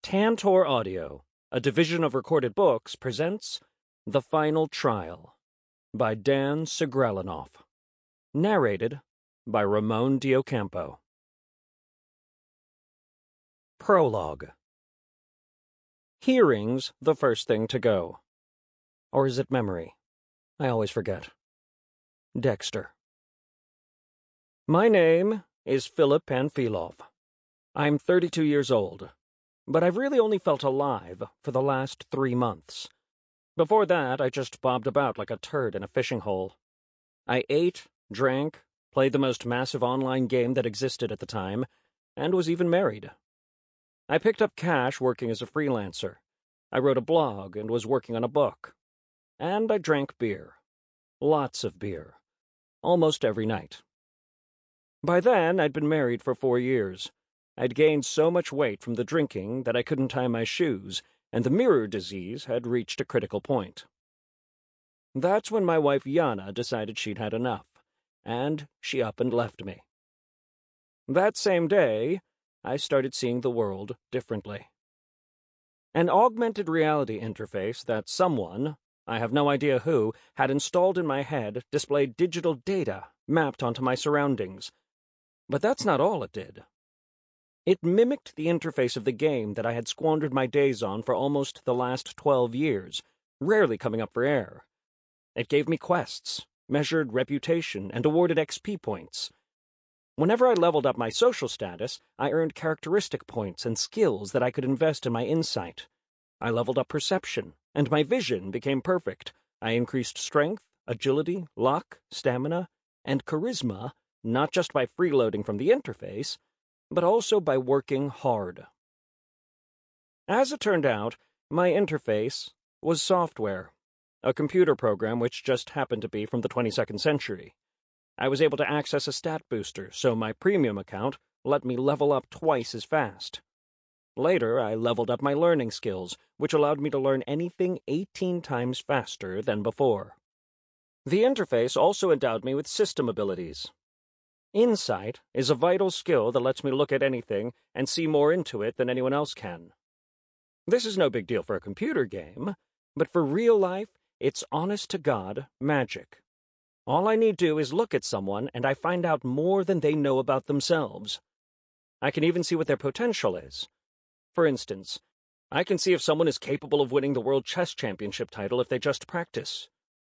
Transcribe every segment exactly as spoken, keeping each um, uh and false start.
Tantor Audio, a division of Recorded Books, presents The Final Trial by Dan Segrelinoff. Narrated by Ramon Diocampo. Prologue. Hearing's the first thing to go. Or is it memory? I always forget. Dexter. My name is Philip Panfilov. I'm thirty-two years old, but I've really only felt alive for the last three months. Before that, I just bobbed about like a turd in a fishing hole. I ate, drank, played the most massive online game that existed at the time, and was even married. I picked up cash working as a freelancer. I wrote a blog and was working on a book. And I drank beer. Lots of beer. Almost every night. By then, I'd been married for four years. I'd gained so much weight from the drinking that I couldn't tie my shoes, and the mirror disease had reached a critical point. That's when my wife Yana decided she'd had enough, and she up and left me. That same day, I started seeing the world differently. An augmented reality interface that someone, I have no idea who, had installed in my head displayed digital data mapped onto my surroundings. But that's not all it did. It mimicked the interface of the game that I had squandered my days on for almost the last twelve years, rarely coming up for air. It gave me quests, measured reputation, and awarded X P points. Whenever I leveled up my social status, I earned characteristic points and skills that I could invest in my insight. I leveled up perception, and my vision became perfect. I increased strength, agility, luck, stamina, and charisma, not just by freeloading from the interface, but also by working hard. As it turned out, my interface was software, a computer program which just happened to be from the twenty-second century. I was able to access a stat booster, so my premium account let me level up twice as fast. Later, I leveled up my learning skills, which allowed me to learn anything eighteen times faster than before. The interface also endowed me with system abilities. Insight is a vital skill that lets me look at anything and see more into it than anyone else can. This is no big deal for a computer game, but for real life, it's honest-to-God magic. All I need do is look at someone and I find out more than they know about themselves. I can even see what their potential is. For instance, I can see if someone is capable of winning the World Chess Championship title if they just practice.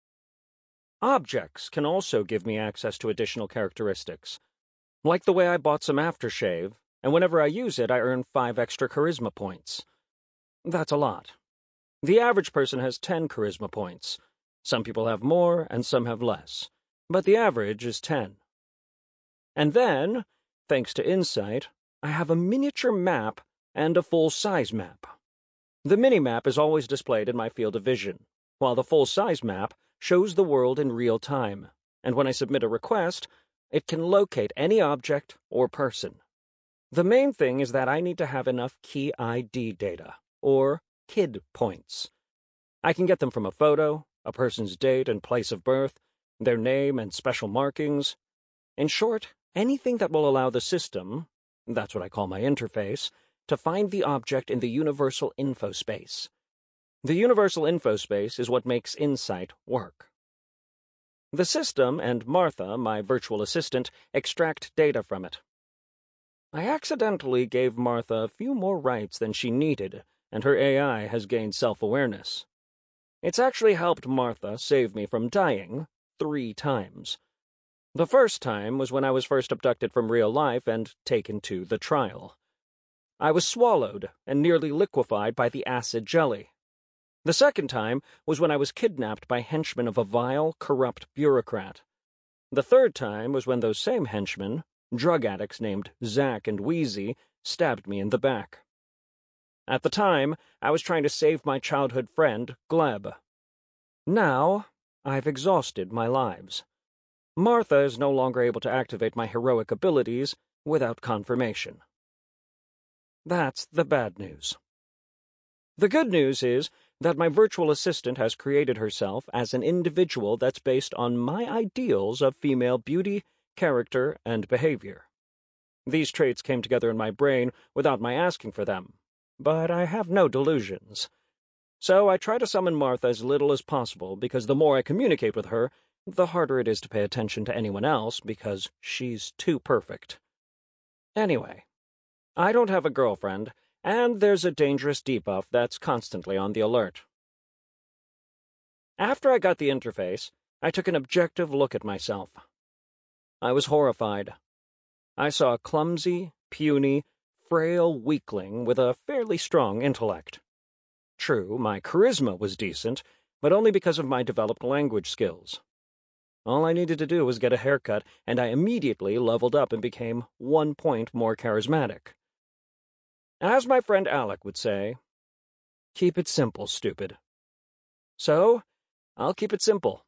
Objects can also give me access to additional characteristics, like the way I bought some aftershave, and whenever I use it I earn five extra charisma points. That's a lot. The average person has ten charisma points. Some people have more and some have less, but the average is ten. And then, thanks to Insight, I have a miniature map and a full-size map. The mini-map is always displayed in my field of vision, while the full-size map shows the world in real time, and when I submit a request, it can locate any object or person. The main thing is that I need to have enough key I D data, or K I D points. I can get them from a photo, a person's date and place of birth, their name and special markings. In short, anything that will allow the system, that's what I call my interface, to find the object in the universal infospace. The universal infospace is what makes Insight work. The system and Martha, my virtual assistant, extract data from it. I accidentally gave Martha a few more rights than she needed, and her A I has gained self-awareness. It's actually helped Martha save me from dying three times. The first time was when I was first abducted from real life and taken to the trial. I was swallowed and nearly liquefied by the acid jelly. The second time was when I was kidnapped by henchmen of a vile, corrupt bureaucrat. The third time was when those same henchmen, drug addicts named Zack and Wheezy, stabbed me in the back. At the time, I was trying to save my childhood friend, Gleb. Now, I've exhausted my lives. Martha is no longer able to activate my heroic abilities without confirmation. That's the bad news. The good news is that my virtual assistant has created herself as an individual that's based on my ideals of female beauty, character, and behavior. These traits came together in my brain without my asking for them, but I have no delusions. So I try to summon Martha as little as possible, because the more I communicate with her, the harder it is to pay attention to anyone else, because she's too perfect. Anyway, I don't have a girlfriend, and there's a dangerous debuff that's constantly on the alert. After I got the interface, I took an objective look at myself. I was horrified. I saw a clumsy, puny, frail weakling with a fairly strong intellect. True, my charisma was decent, but only because of my developed language skills. All I needed to do was get a haircut, and I immediately leveled up and became one point more charismatic. As my friend Alec would say, keep it simple, stupid. So, I'll keep it simple.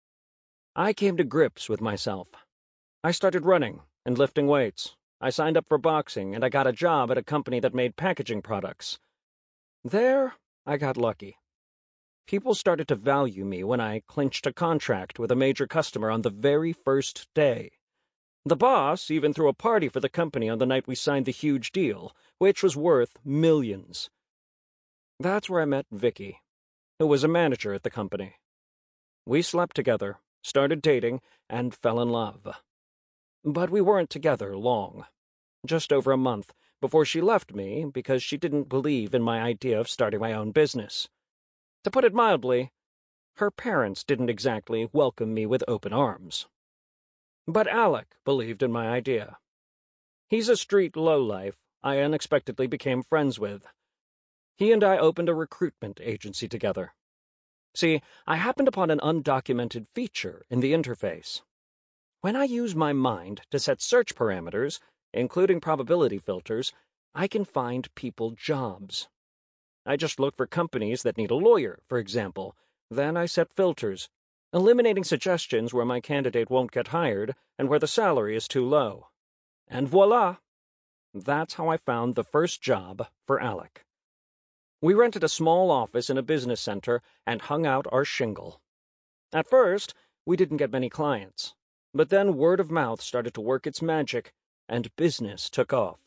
I came to grips with myself. I started running and lifting weights. I signed up for boxing, and I got a job at a company that made packaging products. There, I got lucky. People started to value me when I clinched a contract with a major customer on the very first day. The boss even threw a party for the company on the night we signed the huge deal, which was worth millions. That's where I met Vicky, who was a manager at the company. We slept together, started dating, and fell in love. But we weren't together long. Just over a month before she left me because she didn't believe in my idea of starting my own business. To put it mildly, her parents didn't exactly welcome me with open arms. But Alec believed in my idea. He's a street lowlife I unexpectedly became friends with. He and I opened a recruitment agency together. See, I happened upon an undocumented feature in the interface. When I use my mind to set search parameters, including probability filters, I can find people jobs. I just look for companies that need a lawyer, for example. Then I set filters, eliminating suggestions where my candidate won't get hired and where the salary is too low. And voila! That's how I found the first job for Alec. We rented a small office in a business center and hung out our shingle. At first, we didn't get many clients, but then word of mouth started to work its magic, and business took off.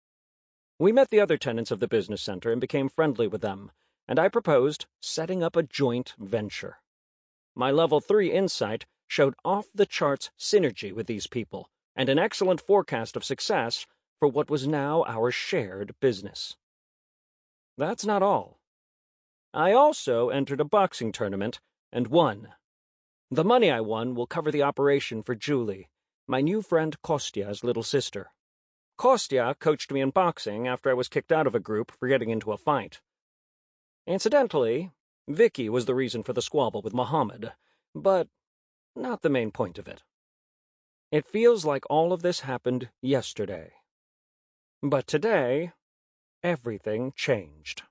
We met the other tenants of the business center and became friendly with them, and I proposed setting up a joint venture. My level three insight showed off-the-charts synergy with these people, and an excellent forecast of success for what was now our shared business. That's not all. I also entered a boxing tournament and won. The money I won will cover the operation for Julie, my new friend Kostya's little sister. Kostya coached me in boxing after I was kicked out of a group for getting into a fight. Incidentally, Vicky was the reason for the squabble with Muhammad, but not the main point of it. It feels like all of this happened yesterday. But today, everything changed.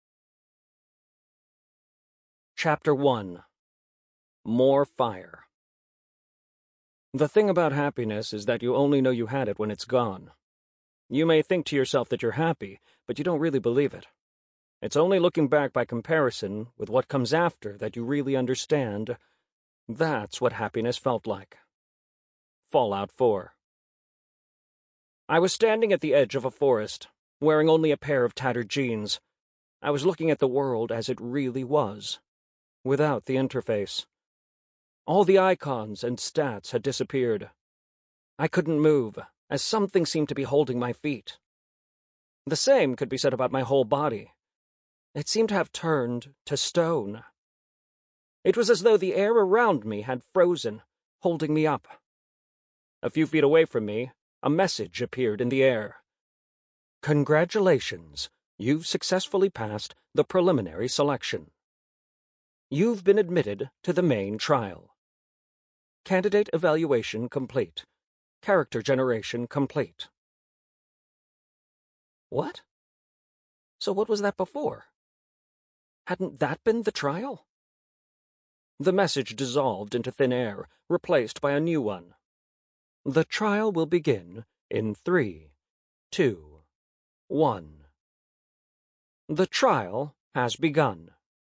Chapter one. More Fire. The thing about happiness is that you only know you had it when it's gone. You may think to yourself that you're happy, but you don't really believe it. It's only looking back by comparison with what comes after that you really understand. That's what happiness felt like. Fallout four. I was standing at the edge of a forest, wearing only a pair of tattered jeans. I was looking at the world as it really was, without the interface. All the icons and stats had disappeared. I couldn't move, as something seemed to be holding my feet. The same could be said about my whole body. It seemed to have turned to stone. It was as though the air around me had frozen, holding me up. A few feet away from me, a message appeared in the air. Congratulations, you've successfully passed the preliminary selection. You've been admitted to the main trial. Candidate evaluation complete. Character generation complete. What? So what was that before? Hadn't that been the trial? The message dissolved into thin air, replaced by a new one. The trial will begin in three, two, one. The trial has begun.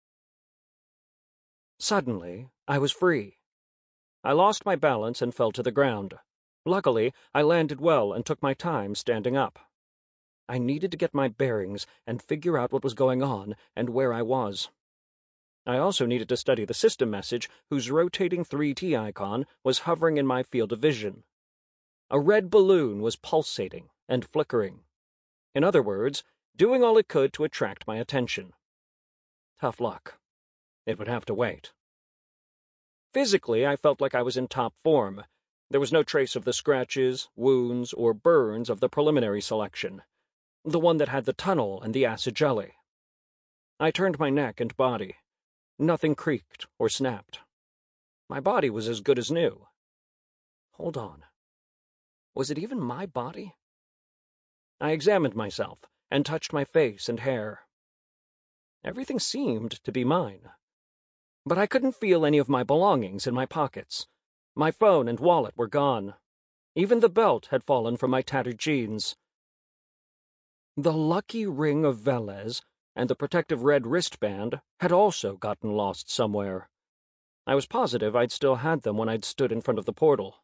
Suddenly, I was free. I lost my balance and fell to the ground. Luckily, I landed well and took my time standing up. I needed to get my bearings and figure out what was going on and where I was. I also needed to study the system message whose rotating three T icon was hovering in my field of vision. A red balloon was pulsating and flickering. In other words, doing all it could to attract my attention. Tough luck. It would have to wait. Physically, I felt like I was in top form. There was no trace of the scratches, wounds, or burns of the preliminary selection, the one that had the tunnel and the acid jelly. I turned my neck and body. Nothing creaked or snapped. My body was as good as new. Hold on. Was it even my body? I examined myself and touched my face and hair. Everything seemed to be mine. But I couldn't feel any of my belongings in my pockets. My phone and wallet were gone. Even the belt had fallen from my tattered jeans. The lucky ring of Velez and the protective red wristband had also gotten lost somewhere. I was positive I'd still had them when I'd stood in front of the portal.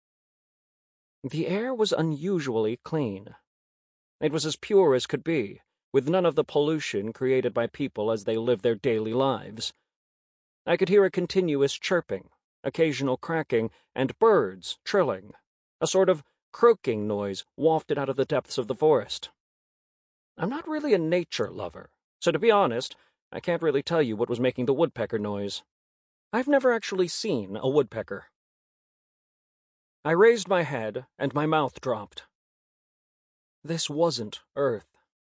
The air was unusually clean. It was as pure as could be, with none of the pollution created by people as they live their daily lives. I could hear a continuous chirping, occasional cracking, and birds trilling, a sort of croaking noise wafted out of the depths of the forest. I'm not really a nature lover, so to be honest, I can't really tell you what was making the woodpecker noise. I've never actually seen a woodpecker. I raised my head, and my mouth dropped. This wasn't Earth.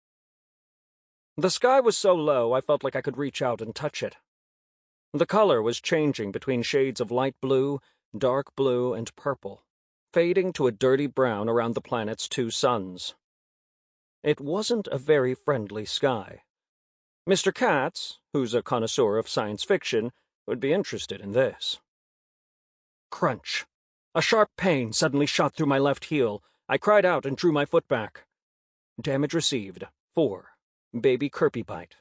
The sky was so low I felt like I could reach out and touch it. The color was changing between shades of light blue, dark blue, and purple, fading to a dirty brown around the planet's two suns. It wasn't a very friendly sky. Mister Katz, who's a connoisseur of science fiction, would be interested in this. Crunch. A sharp pain suddenly shot through my left heel. I cried out and drew my foot back. Damage received. Four. Baby Kirby bite.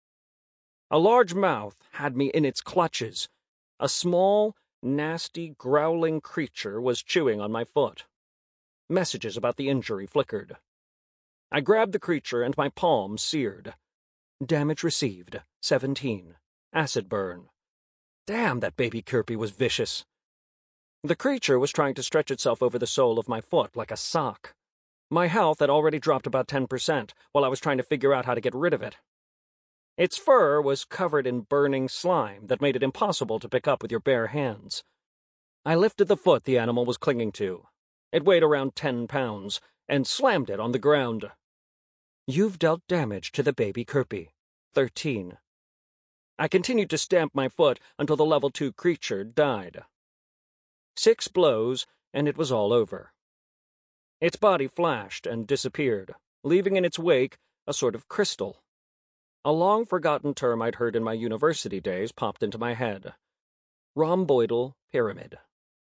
A large mouth had me in its clutches. A small, nasty, growling creature was chewing on my foot. Messages about the injury flickered. I grabbed the creature and my palm seared. Damage received. Seventeen. Acid burn. Damn, that baby Kirby was vicious. The creature was trying to stretch itself over the sole of my foot like a sock. My health had already dropped about ten percent while I was trying to figure out how to get rid of it. Its fur was covered in burning slime that made it impossible to pick up with your bare hands. I lifted the foot the animal was clinging to. It weighed around ten pounds, and slammed it on the ground. You've dealt damage to the baby Kirby. Thirteen. I continued to stamp my foot until the level two creature died. Six blows, and it was all over. Its body flashed and disappeared, leaving in its wake a sort of crystal. A long-forgotten term I'd heard in my university days popped into my head. Rhomboidal pyramid.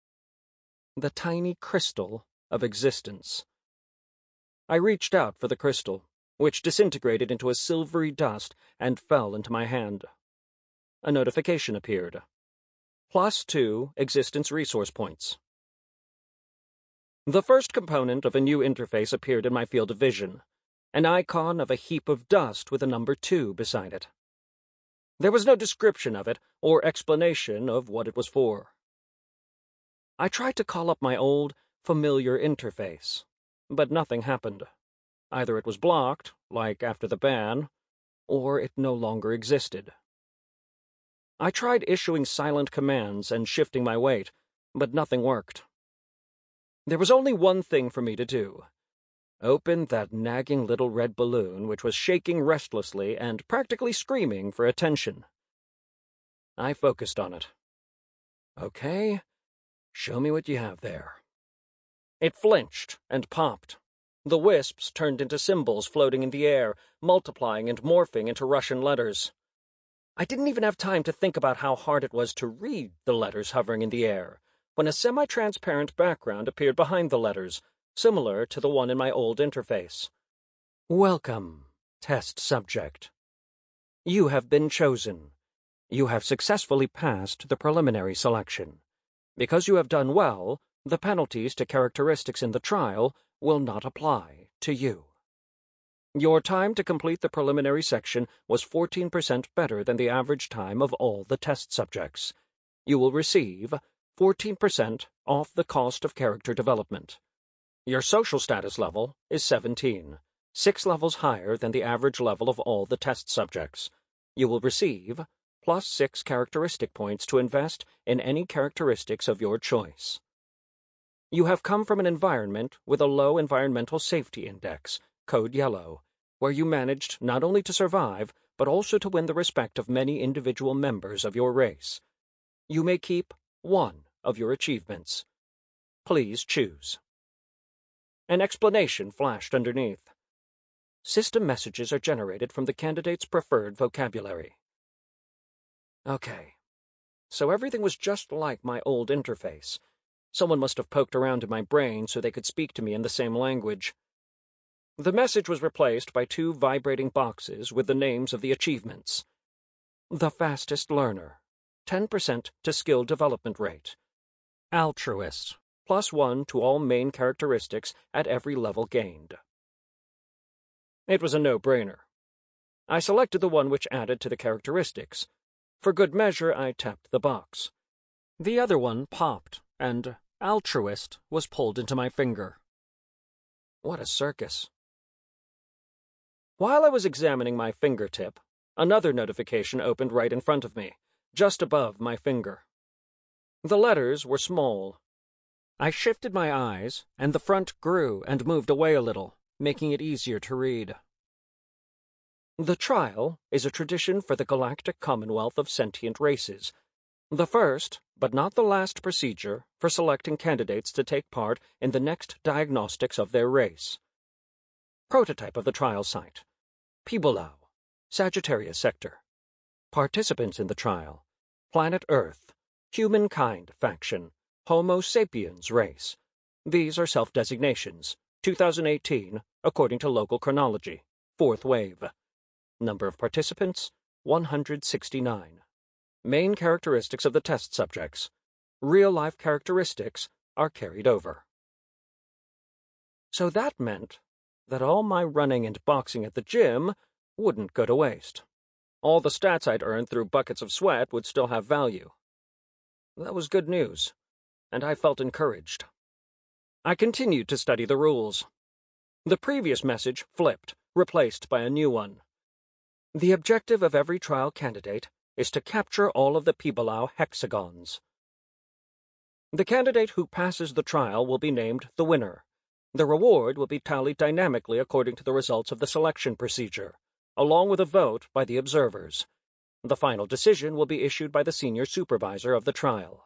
The tiny crystal of existence. I reached out for the crystal, which disintegrated into a silvery dust and fell into my hand. A notification appeared. Plus two existence resource points. The first component of a new interface appeared in my field of vision, an icon of a heap of dust with a number two beside it. There was no description of it or explanation of what it was for. I tried to call up my old, familiar interface, but nothing happened. Either it was blocked, like after the ban, or it no longer existed. I tried issuing silent commands and shifting my weight, but nothing worked. There was only one thing for me to do. Open that nagging little red balloon which was shaking restlessly and practically screaming for attention. I focused on it. Okay, show me what you have there. It flinched and popped. The wisps turned into symbols floating in the air, multiplying and morphing into Russian letters. I didn't even have time to think about how hard it was to read the letters hovering in the air, when a semi-transparent background appeared behind the letters, similar to the one in my old interface. Welcome, test subject. You have been chosen. You have successfully passed the preliminary selection. Because you have done well, the penalties to characteristics in the trial will not apply to you. Your time to complete the preliminary section was fourteen percent better than the average time of all the test subjects. You will receive fourteen percent off the cost of character development. Your social status level is seventeen, six levels higher than the average level of all the test subjects. You will receive plus six characteristic points to invest in any characteristics of your choice. You have come from an environment with a low environmental safety index, code yellow, where you managed not only to survive, but also to win the respect of many individual members of your race. You may keep one of your achievements. Please choose. An explanation flashed underneath. System messages are generated from the candidate's preferred vocabulary. Okay, so everything was just like my old interface. Someone must have poked around in my brain so they could speak to me in the same language. The message was replaced by two vibrating boxes with the names of the achievements. The fastest learner, ten percent to skill development rate. Altruist, plus one to all main characteristics at every level gained. It was a no-brainer. I selected the one which added to the characteristics. For good measure, I tapped the box. The other one popped, and altruist was pulled into my finger. What a circus. While I was examining my fingertip, another notification opened right in front of me, just above my finger. The letters were small. I shifted my eyes, and the front grew and moved away a little, making it easier to read. The trial is a tradition for the Galactic Commonwealth of Sentient Races, the first, but not the last procedure for selecting candidates to take part in the next diagnostics of their race. Prototype of the trial site. Pibolau, Sagittarius Sector. Participants in the trial. Planet Earth, Humankind Faction, Homo sapiens race. These are self-designations. two thousand eighteen, according to local chronology. Fourth wave. Number of participants, one hundred sixty-nine. Main characteristics of the test subjects. Real-life characteristics are carried over. So that meant that all my running and boxing at the gym wouldn't go to waste. All the stats I'd earned through buckets of sweat would still have value. That was good news, and I felt encouraged. I continued to study the rules. The previous message flipped, replaced by a new one. The objective of every trial candidate is to capture all of the Pibolau hexagons. The candidate who passes the trial will be named the winner. The reward will be tallied dynamically according to the results of the selection procedure, along with a vote by the observers. The final decision will be issued by the senior supervisor of the trial.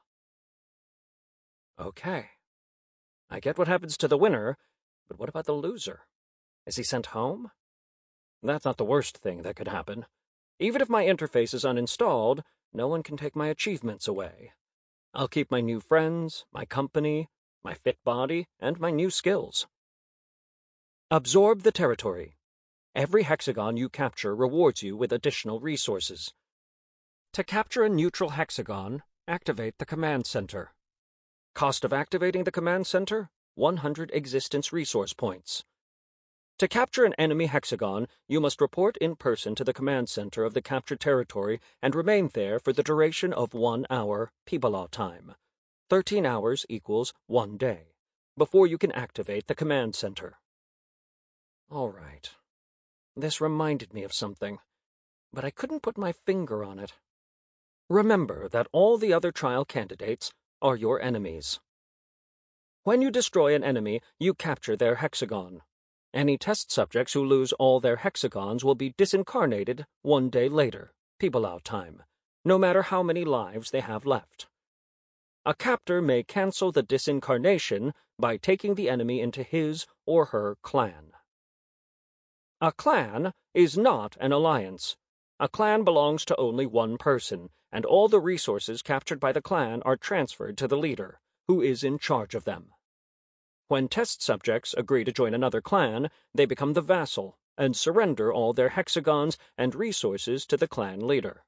Okay. I get what happens to the winner, but what about the loser? Is he sent home? That's not the worst thing that could happen. Even if my interface is uninstalled, no one can take my achievements away. I'll keep my new friends, my company, my fit body, and my new skills. Absorb the territory. Every hexagon you capture rewards you with additional resources. To capture a neutral hexagon, activate the command center. Cost of activating the command center, one hundred existence resource points. To capture an enemy hexagon, you must report in person to the command center of the captured territory and remain there for the duration of one hour Pibolau time. Thirteen hours equals one day, before you can activate the command center. All right. This reminded me of something, but I couldn't put my finger on it. Remember that all the other trial candidates are your enemies. When you destroy an enemy, you capture their hexagon. Any test subjects who lose all their hexagons will be disincarnated one day later, Pibolau time, no matter how many lives they have left. A captor may cancel the disincarnation by taking the enemy into his or her clan. A clan is not an alliance. A clan belongs to only one person, and all the resources captured by the clan are transferred to the leader, who is in charge of them. When test subjects agree to join another clan, they become the vassal and surrender all their hexagons and resources to the clan leader.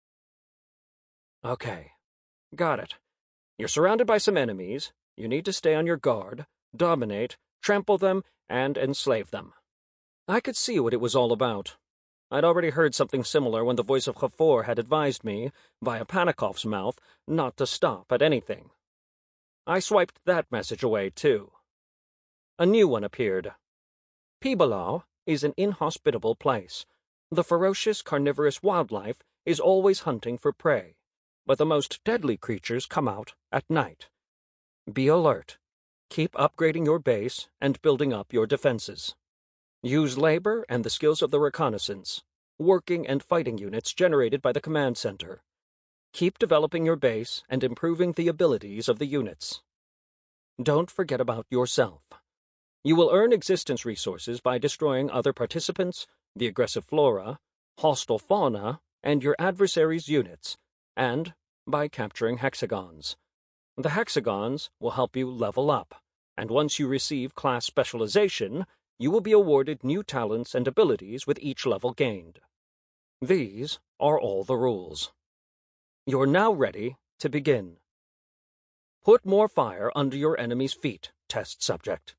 Okay, got it. You're surrounded by some enemies. You need to stay on your guard, dominate, trample them, and enslave them. I could see what it was all about. I'd already heard something similar when the voice of Khafor had advised me, via Panikov's mouth, not to stop at anything. I swiped that message away, too. A new one appeared. Pibalau is an inhospitable place. The ferocious carnivorous wildlife is always hunting for prey, but the most deadly creatures come out at night. Be alert. Keep upgrading your base and building up your defenses. Use labor and the skills of the reconnaissance, working and fighting units generated by the command center. Keep developing your base and improving the abilities of the units. Don't forget about yourself. You will earn existence resources by destroying other participants, the aggressive flora, hostile fauna, and your adversary's units, and by capturing hexagons. The hexagons will help you level up, and once you receive class specialization, you will be awarded new talents and abilities with each level gained. These are all the rules. You're now ready to begin. Put more fire under your enemy's feet, test subject.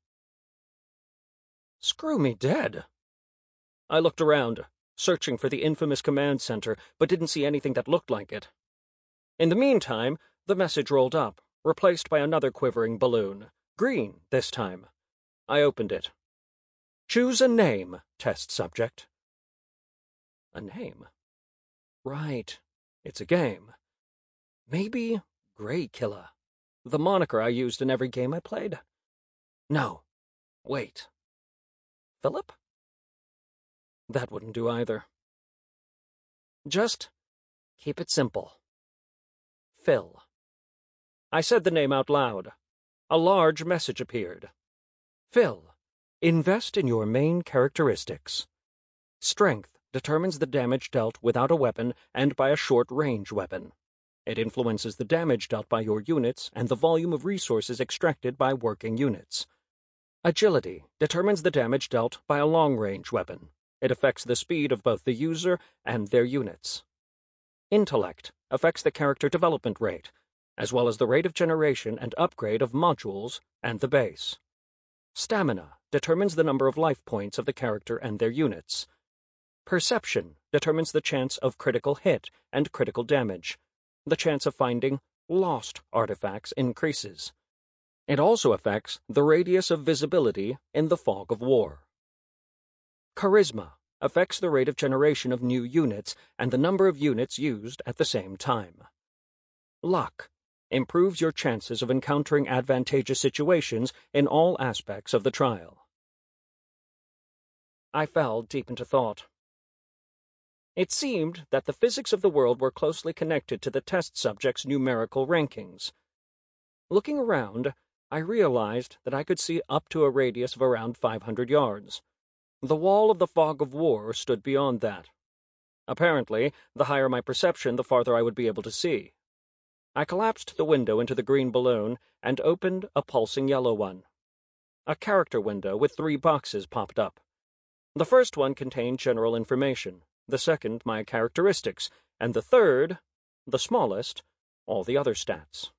Screw me dead. I looked around, searching for the infamous command center, but didn't see anything that looked like it. In the meantime, the message rolled up, replaced by another quivering balloon, green this time. I opened it. Choose a name, test subject. A name? Right, it's a game. Maybe Grey Killer, the moniker I used in every game I played. No, wait. Philip? That wouldn't do either. Just keep it simple. Phil. I said the name out loud. A large message appeared. Phil, invest in your main characteristics. Strength determines the damage dealt without a weapon and by a short-range weapon. It influences the damage dealt by your units and the volume of resources extracted by working units. Agility determines the damage dealt by a long-range weapon. It affects the speed of both the user and their units. Intellect affects the character development rate, as well as the rate of generation and upgrade of modules and the base. Stamina determines the number of life points of the character and their units. Perception determines the chance of critical hit and critical damage. The chance of finding lost artifacts increases. It also affects the radius of visibility in the fog of war. Charisma affects the rate of generation of new units and the number of units used at the same time. Luck improves your chances of encountering advantageous situations in all aspects of the trial. I fell deep into thought. It seemed that the physics of the world were closely connected to the test subject's numerical rankings. Looking around, I realized that I could see up to a radius of around five hundred yards. The wall of the fog of war stood beyond that. Apparently, the higher my perception, the farther I would be able to see. I collapsed the window into the green balloon and opened a pulsing yellow one. A character window with three boxes popped up. The first one contained general information, the second my characteristics, and the third, the smallest, all the other stats.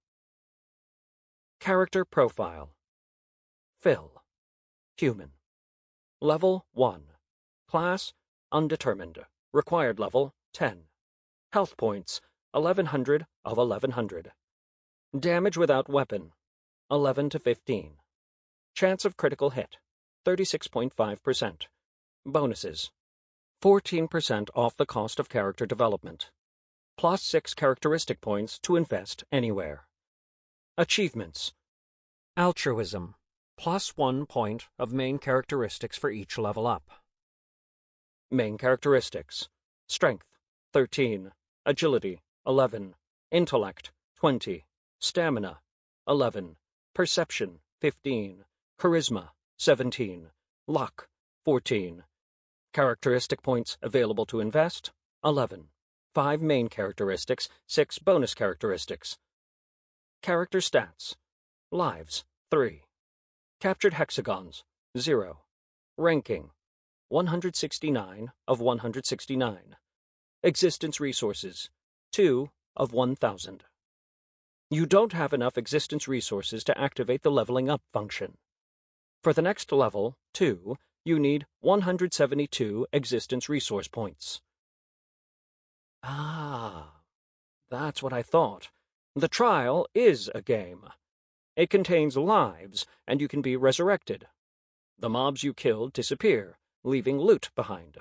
Character Profile. Phil. Human. Level one. Class Undetermined. Required level ten. Health points eleven hundred of eleven hundred. Damage without weapon eleven to fifteen. Chance of critical hit thirty-six point five percent. Bonuses fourteen percent off the cost of character development. Plus six characteristic points to invest anywhere. Achievements. Altruism. Plus one point of main characteristics for each level up. Main characteristics. Strength, thirteen. Agility, eleven. Intellect, twenty. Stamina, eleven. Perception, fifteen. Charisma, seventeen. Luck, fourteen. Characteristic points available to invest, eleven. Five main characteristics, six bonus characteristics. Character stats. Lives, three. Captured hexagons, zero. Ranking, one hundred sixty-nine of one hundred sixty-nine. Existence resources, two of one thousand. You don't have enough existence resources to activate the leveling up function. For the next level, two, you need one hundred seventy-two existence resource points. Ah, that's what I thought. The trial is a game. It contains lives, and you can be resurrected. The mobs you killed disappear, leaving loot behind.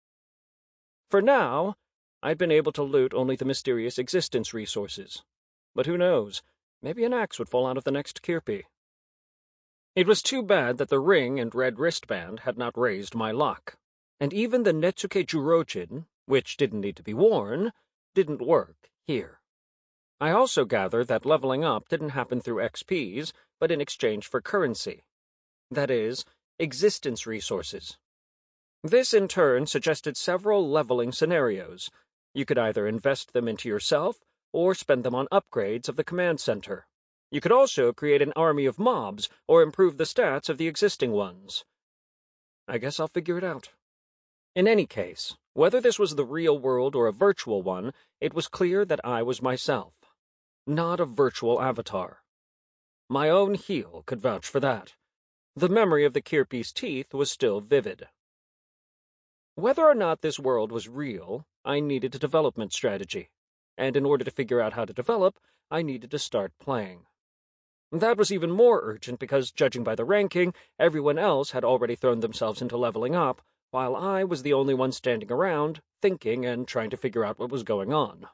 For now, I'd been able to loot only the mysterious existence resources. But who knows, maybe an axe would fall out of the next Kirpi. It was too bad that the ring and red wristband had not raised my luck, and even the Netsuke Jurojin, which didn't need to be worn, didn't work here. I also gathered that leveling up didn't happen through X Ps, but in exchange for currency. That is, existence resources. This, in turn, suggested several leveling scenarios. You could either invest them into yourself, or spend them on upgrades of the command center. You could also create an army of mobs, or improve the stats of the existing ones. I guess I'll figure it out. In any case, whether this was the real world or a virtual one, it was clear that I was myself, not a virtual avatar. My own heel could vouch for that. The memory of the Kirpi's teeth was still vivid. Whether or not this world was real, I needed a development strategy, and in order to figure out how to develop, I needed to start playing. That was even more urgent because, judging by the ranking, everyone else had already thrown themselves into leveling up, while I was the only one standing around, thinking and trying to figure out what was going on.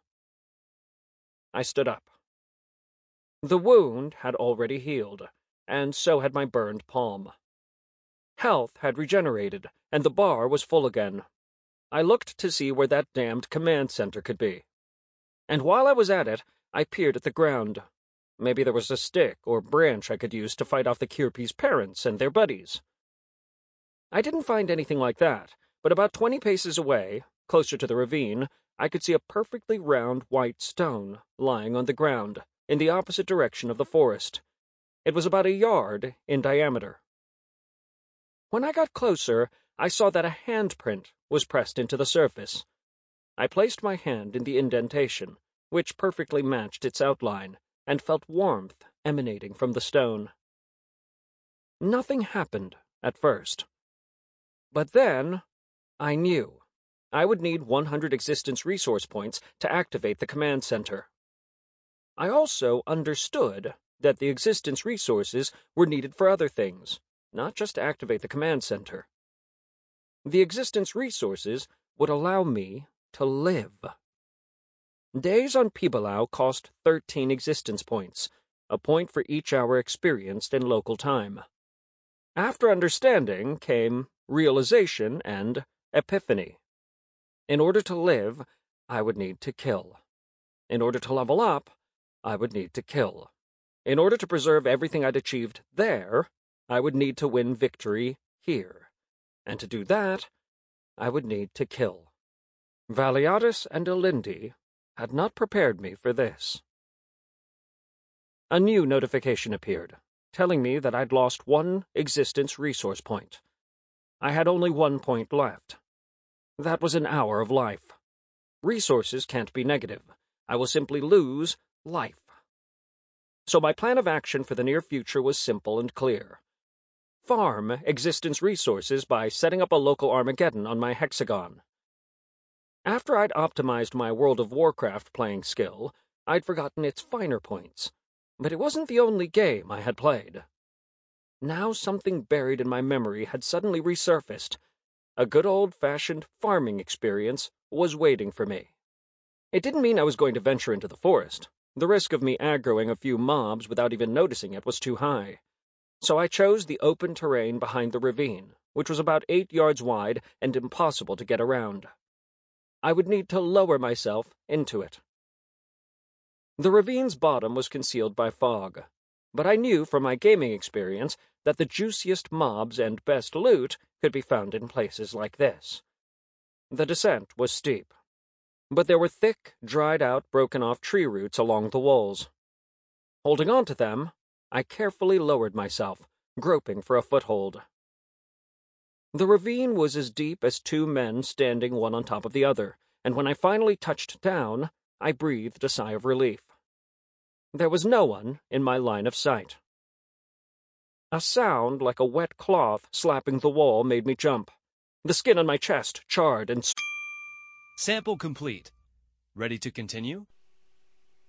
I stood up. The wound had already healed, and so had my burned palm. Health had regenerated, and the bar was full again. I looked to see where that damned command center could be. And while I was at it, I peered at the ground. Maybe there was a stick or branch I could use to fight off the Kirpi's parents and their buddies. I didn't find anything like that, but about twenty paces away, closer to the ravine, I could see a perfectly round white stone lying on the ground, in the opposite direction of the forest. It was about a yard in diameter. When I got closer, I saw that a handprint was pressed into the surface. I placed my hand in the indentation, which perfectly matched its outline, and felt warmth emanating from the stone. Nothing happened at first. But then, I knew. I would need one hundred existence resource points to activate the command center. I also understood that the existence resources were needed for other things, not just to activate the command center. The existence resources would allow me to live. Days on Pibelau cost thirteen existence points, a point for each hour experienced in local time. After understanding came realization and epiphany. In order to live, I would need to kill. In order to level up, I would need to kill. In order to preserve everything I'd achieved there, I would need to win victory here. And to do that, I would need to kill. Valiatus and Elindi had not prepared me for this. A new notification appeared, telling me that I'd lost one existence resource point. I had only one point left. That was an hour of life. Resources can't be negative. I will simply lose life. So my plan of action for the near future was simple and clear. Farm existence resources by setting up a local Armageddon on my hexagon. After I'd optimized my World of Warcraft playing skill, I'd forgotten its finer points. But it wasn't the only game I had played. Now something buried in my memory had suddenly resurfaced. A good old-fashioned farming experience was waiting for me. It didn't mean I was going to venture into the forest. The risk of me aggroing a few mobs without even noticing it was too high. So I chose the open terrain behind the ravine, which was about eight yards wide and impossible to get around. I would need to lower myself into it. The ravine's bottom was concealed by fog, but I knew from my gaming experience that the juiciest mobs and best loot could be found in places like this. The descent was steep, but there were thick, dried-out, broken-off tree roots along the walls. Holding on to them, I carefully lowered myself, groping for a foothold. The ravine was as deep as two men standing one on top of the other, and when I finally touched down, I breathed a sigh of relief. There was no one in my line of sight. A sound like a wet cloth slapping the wall made me jump. The skin on my chest charred and... Sample complete. Ready to continue?